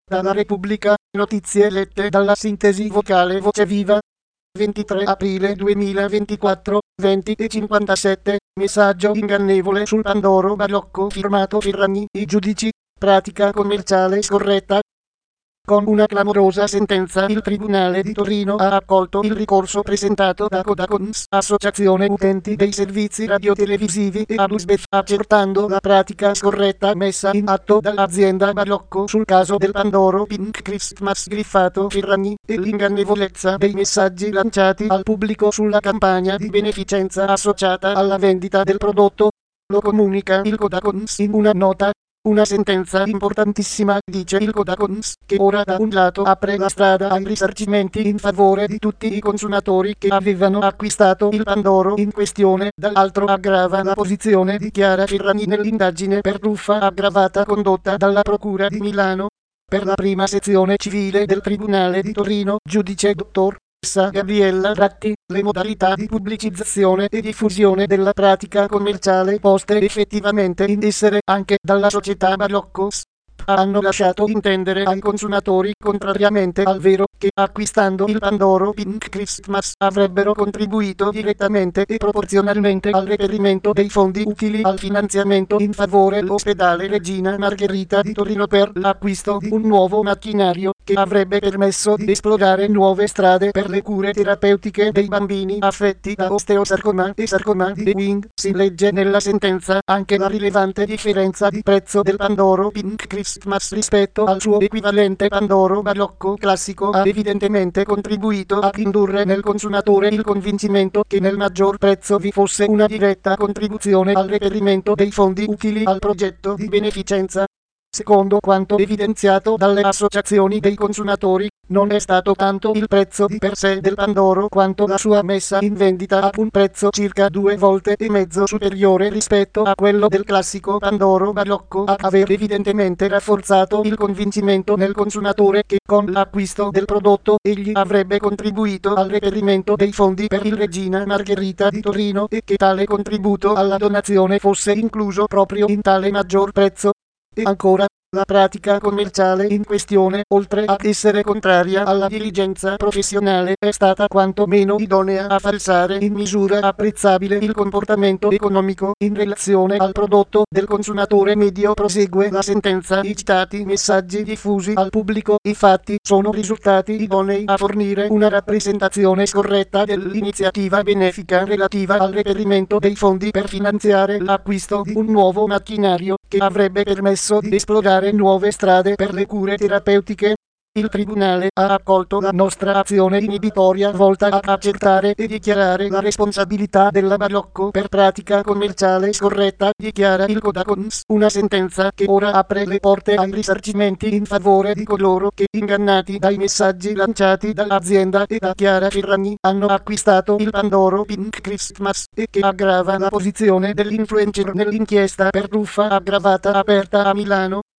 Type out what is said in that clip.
Dalla Repubblica, notizie lette dalla sintesi vocale Voce Viva. 23 aprile 2024, 20:57, messaggio ingannevole sul Pandoro Barocco firmato Ferragni, i giudici, pratica commerciale scorretta. Con una clamorosa sentenza il Tribunale di Torino ha accolto il ricorso presentato da Codacons, Associazione Utenti dei Servizi Radiotelevisivi e Adusbef, accertando la pratica scorretta messa in atto dall'azienda Barocco sul caso del Pandoro Pink Christmas griffato Ferragni, e l'ingannevolezza dei messaggi lanciati al pubblico sulla campagna di beneficenza associata alla vendita del prodotto. Lo comunica il Codacons in una nota. Una sentenza importantissima, dice il Codacons, che ora da un lato apre la strada ai risarcimenti in favore di tutti i consumatori che avevano acquistato il Pandoro in questione, dall'altro aggrava la posizione di Chiara Ferragni nell'indagine per truffa aggravata condotta dalla Procura di Milano. Per la prima sezione civile del Tribunale di Torino, giudice dottor Gabriella Ratti, le modalità di pubblicizzazione e diffusione della pratica commerciale poste effettivamente in essere anche dalla società Baroccos hanno lasciato intendere ai consumatori, contrariamente al vero, che acquistando il Pandoro Pink Christmas avrebbero contribuito direttamente e proporzionalmente al reperimento dei fondi utili al finanziamento in favore dell'ospedale Regina Margherita di Torino per l'acquisto di un nuovo macchinario che avrebbe permesso di esplorare nuove strade per le cure terapeutiche dei bambini affetti da osteosarcoma e sarcoma di Ewing. Si legge nella sentenza anche la rilevante differenza di prezzo del Pandoro Pink Christmas rispetto al suo equivalente Pandoro Barocco classico ha evidentemente contribuito a indurre nel consumatore il convincimento che nel maggior prezzo vi fosse una diretta contribuzione al reperimento dei fondi utili al progetto di beneficenza. Secondo quanto evidenziato dalle associazioni dei consumatori, non è stato tanto il prezzo di per sé del Pandoro quanto la sua messa in vendita a un prezzo circa 2,5 volte superiore rispetto a quello del classico Pandoro Barocco a aver evidentemente rafforzato il convincimento nel consumatore che con l'acquisto del prodotto egli avrebbe contribuito al reperimento dei fondi per il Regina Margherita di Torino e che tale contributo alla donazione fosse incluso proprio in tale maggior prezzo. E ancora, la pratica commerciale in questione, oltre ad essere contraria alla diligenza professionale, è stata quanto meno idonea a falsare in misura apprezzabile il comportamento economico in relazione al prodotto del consumatore medio. Prosegue la sentenza. I citati messaggi diffusi al pubblico, infatti, sono risultati idonei a fornire una rappresentazione scorretta dell'iniziativa benefica relativa al reperimento dei fondi per finanziare l'acquisto di un nuovo macchinario che avrebbe permesso di esplorare nuove strade per le cure terapeutiche. Il Tribunale ha accolto la nostra azione inibitoria volta a accertare e dichiarare la responsabilità della Barocco per pratica commerciale scorretta, dichiara il Codacons, una sentenza che ora apre le porte ai risarcimenti in favore di coloro che, ingannati dai messaggi lanciati dall'azienda e da Chiara Ferragni, hanno acquistato il Pandoro Pink Christmas, e che aggrava la posizione dell'influencer nell'inchiesta per truffa aggravata aperta a Milano.